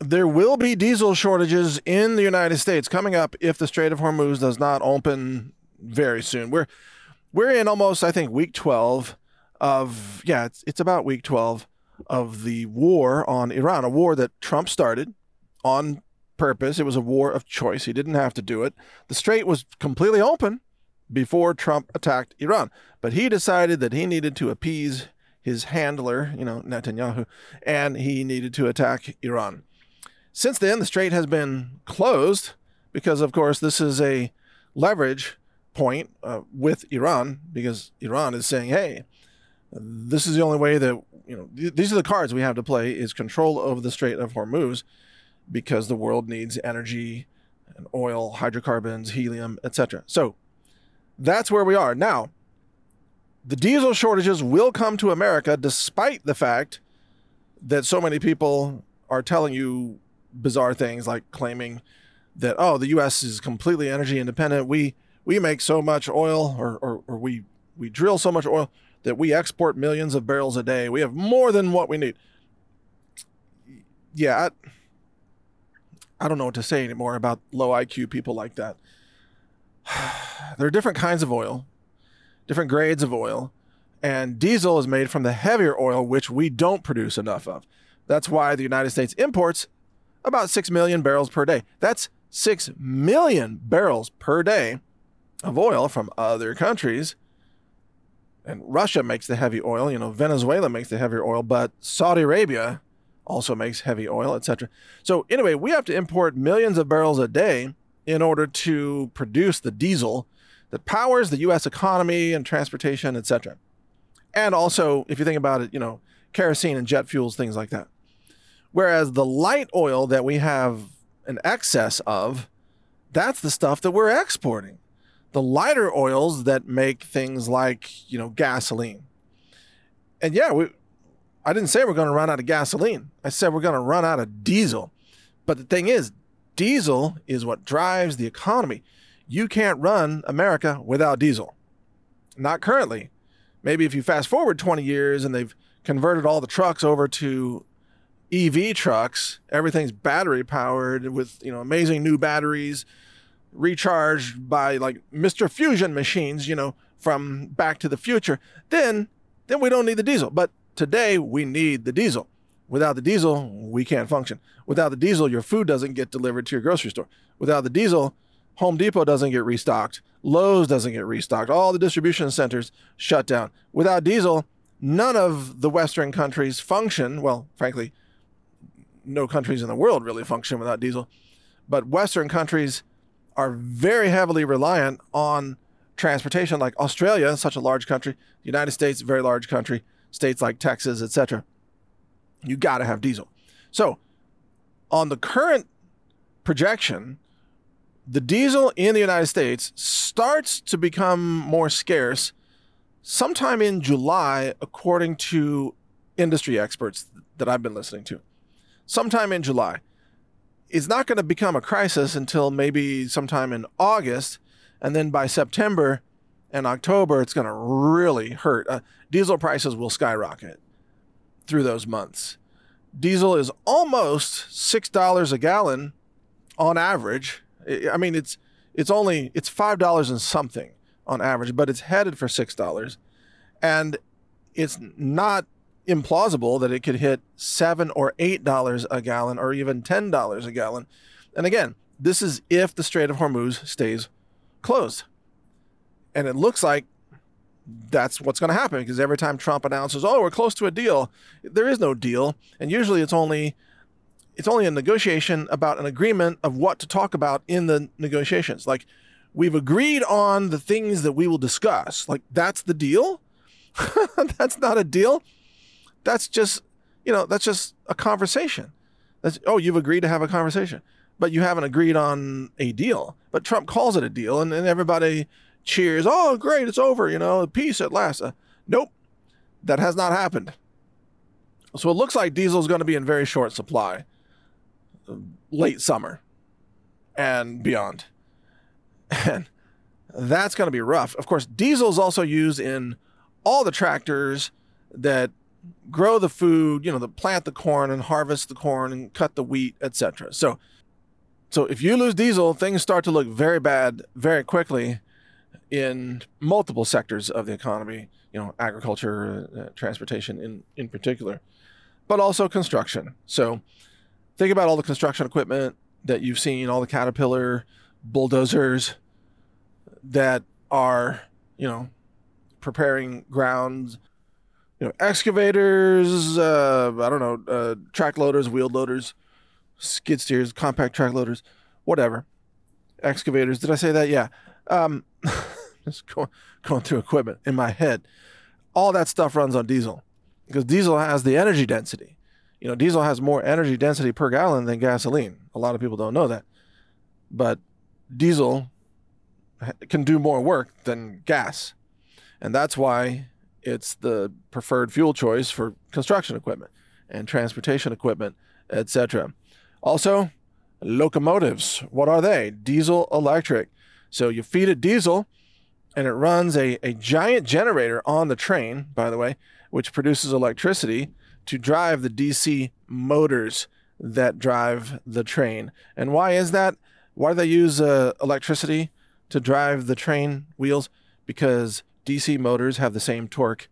There will be diesel shortages in the United States coming up if the Strait of Hormuz does not open very soon. We're in almost, I think, week 12 of, it's about week 12 of the war on Iran, a war that Trump started on purpose. It was a war of choice. He didn't have to do it. The strait was completely open before Trump attacked Iran, but he decided that he needed to appease his handler, Netanyahu, and he needed to attack Iran. Since then, the strait has been closed because, of course, this is a leverage point with Iran, because Iran is saying, hey, this is the only way that, these are the cards we have to play, is control over the Strait of Hormuz, because the world needs energy and oil, hydrocarbons, helium, etc. So that's where we are. Now, the diesel shortages will come to America despite the fact that so many people are telling you bizarre things, like claiming that, the U.S. is completely energy independent. We make so much oil, or we drill so much oil that we export millions of barrels a day. We have more than what we need. Yeah, I don't know what to say anymore about low IQ people like that. There are different kinds of oil, different grades of oil, and diesel is made from the heavier oil, which we don't produce enough of. That's why the United States imports about 6 million barrels per day. That's 6 million barrels per day of oil from other countries. And Russia makes the heavy oil, Venezuela makes the heavier oil, but Saudi Arabia also makes heavy oil, etc. So anyway, we have to import millions of barrels a day in order to produce the diesel that powers the U.S. economy and transportation, etc. And also, if you think about it, kerosene and jet fuels, things like that. Whereas the light oil that we have an excess of, that's the stuff that we're exporting. The lighter oils that make things like, gasoline. And I didn't say we're going to run out of gasoline. I said we're going to run out of diesel. But the thing is, diesel is what drives the economy. You can't run America without diesel. Not currently. Maybe if you fast forward 20 years and they've converted all the trucks over to EV trucks, everything's battery powered with, amazing new batteries, recharged by like Mr. Fusion machines, from Back to the Future, then we don't need the diesel. But today we need the diesel. Without the diesel, we can't function. Without the diesel, your food doesn't get delivered to your grocery store. Without the diesel, Home Depot doesn't get restocked. Lowe's doesn't get restocked. All the distribution centers shut down. Without diesel, none of the Western countries function. Well, frankly, no countries in the world really function without diesel. But Western countries are very heavily reliant on transportation, like Australia, such a large country, the United States, very large country, states like Texas, etc. You got to have diesel. So on the current projection, the diesel in the United States starts to become more scarce sometime in July, according to industry experts that I've been listening to. Sometime in July. It's not going to become a crisis until maybe sometime in August, and then by September and October, it's going to really hurt. Diesel prices will skyrocket through those months. Diesel is almost $6 a gallon on average. I mean, it's $5 and something on average, but it's headed for $6, and it's not implausible that it could hit $7 or $8 a gallon, or even $10 a gallon. And again, this is if the Strait of Hormuz stays closed. And it looks like that's what's going to happen, because every time Trump announces, we're close to a deal, there is no deal. And usually it's only a negotiation about an agreement of what to talk about in the negotiations. Like, we've agreed on the things that we will discuss. Like, that's the deal? That's not a deal. That's just a conversation. You've agreed to have a conversation, but you haven't agreed on a deal. But Trump calls it a deal, and everybody cheers. Oh, great, it's over, peace at last. Nope, that has not happened. So it looks like diesel is going to be in very short supply late summer and beyond. And that's going to be rough. Of course, diesel is also used in all the tractors that grow the food, plant the corn and harvest the corn and cut the wheat, etc. So if you lose diesel, things start to look very bad very quickly in multiple sectors of the economy, agriculture, transportation in particular, but also construction. So think about all the construction equipment that you've seen, all the Caterpillar bulldozers that are, preparing grounds, excavators, track loaders, wheel loaders, skid steers, compact track loaders, whatever. Excavators. Did I say that? Yeah. Just going through equipment in my head. All that stuff runs on diesel because diesel has the energy density. Diesel has more energy density per gallon than gasoline. A lot of people don't know that. But diesel can do more work than gas. And that's why it's the preferred fuel choice for construction equipment and transportation equipment, etc. Also, locomotives. What are they? Diesel electric. So you feed it diesel and it runs a giant generator on the train, by the way, which produces electricity to drive the DC motors that drive the train. And why is that? Why do they use electricity to drive the train wheels? Because DC motors have the same torque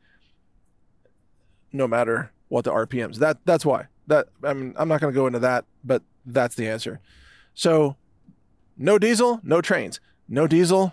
no matter what the RPMs. That's why. I'm not going to go into that, but that's the answer. So no diesel, no trains. No diesel,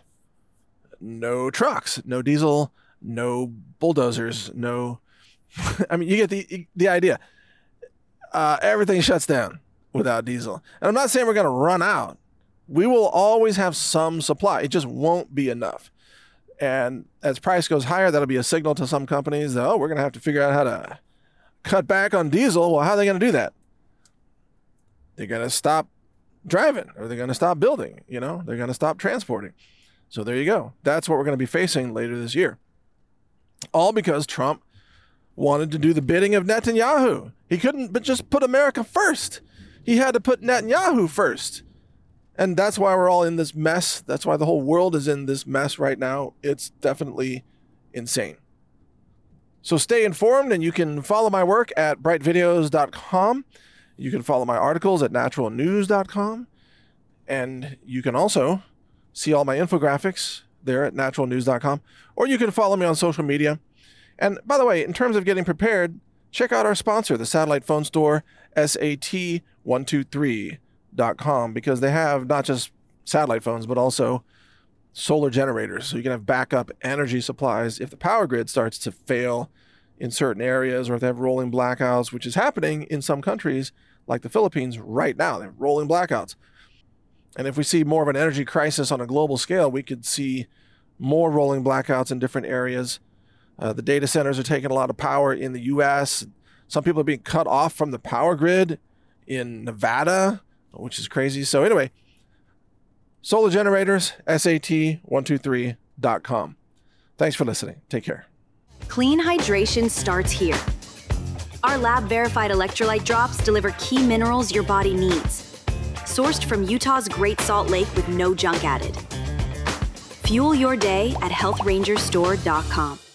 no trucks. No diesel, no bulldozers. No. You get the idea. Everything shuts down without diesel. And I'm not saying we're going to run out. We will always have some supply. It just won't be enough. And as price goes higher, that'll be a signal to some companies that, we're going to have to figure out how to cut back on diesel. Well, how are they going to do that? They're going to stop driving, or they're going to stop building, they're going to stop transporting. So there you go. That's what we're going to be facing later this year. All because Trump wanted to do the bidding of Netanyahu. He couldn't but just put America first. He had to put Netanyahu first. And that's why we're all in this mess. That's why the whole world is in this mess right now. It's definitely insane. So stay informed, and you can follow my work at brightvideos.com. You can follow my articles at naturalnews.com. And you can also see all my infographics there at naturalnews.com. Or you can follow me on social media. And by the way, in terms of getting prepared, check out our sponsor, the satellite phone store, SAT123.com, because they have not just satellite phones, but also solar generators. So you can have backup energy supplies if the power grid starts to fail in certain areas, or if they have rolling blackouts, which is happening in some countries like the Philippines right now. They have rolling blackouts. And if we see more of an energy crisis on a global scale, we could see more rolling blackouts in different areas. The data centers are taking a lot of power in the U.S. Some people are being cut off from the power grid in Nevada, which is crazy. So anyway, solar generators, SAT123.com. Thanks for listening. Take care. Clean hydration starts here. Our lab-verified electrolyte drops deliver key minerals your body needs. Sourced from Utah's Great Salt Lake with no junk added. Fuel your day at healthrangerstore.com.